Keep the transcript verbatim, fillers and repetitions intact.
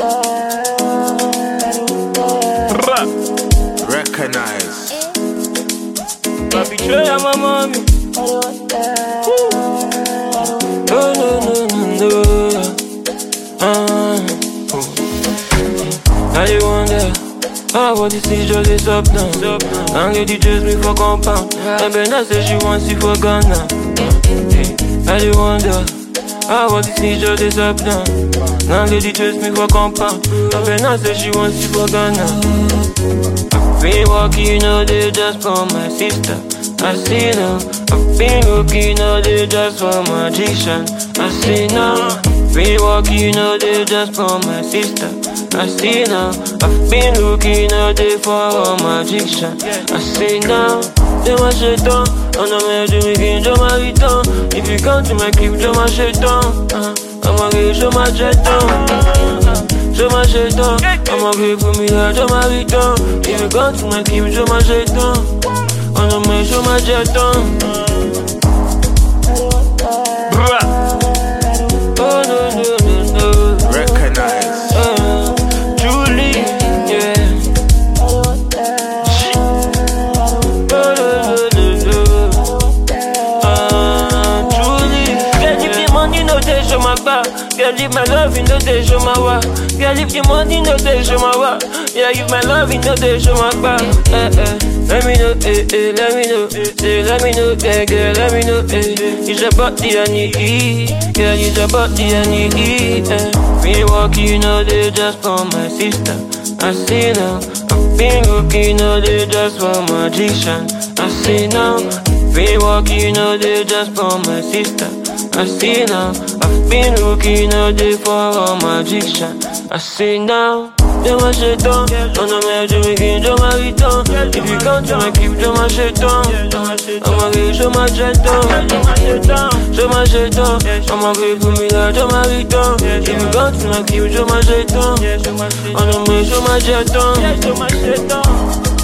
Recognize. Papi Troya, my mommy. No, no, no, no, no. Uh, now you wonder how what this is just this up now. And lady chase me for compound. And Bena say she wants you for Ghana. Now you wonder how what this is just this up now. Now lady chase me for compound. And Bena say she wants you for Ghana. Been walking all day just for my sister. I see now. I've been looking all day just for my magician. I see now. Been walking all day just for my sister. I see now. I've been looking all day for a magician. I see now. They want shit on. On the man to me can do my return. If you come to my crib, do my shit on. I'ma give you my jet on. Show my shit on. I'ma give for me that show my return. If you come to my crib, show my shit on. On the man, show my jet on. Oh no no no no. Recognize. Uh, Julie, yeah. Oh no no no no. Uh, Julie, girl, if the money no dey show my back. Girl, if my love no dey show my wa. Girl, if the money no dey show my wa. Yeah, if my love no dey show my back. Eh eh. Let me know, eh, eh, let me know, say, let me know, yeah, girl, let me know, eh. It's your body I need, girl, it's your body I need, eh. Been walking all day just for my sister. I see now. I've been looking all day just for my magician. I see now. Been walking all day just for my sister. I see now. I've been looking all day for a magician. I see now. They want shit on. On the man to me can do my return. If you come to my crib, do my shit on. I'ma give you my jet on. Show my shit on. I'ma give for me that do my return. If you come to my crib, do my shit on. On the man, show my jet on.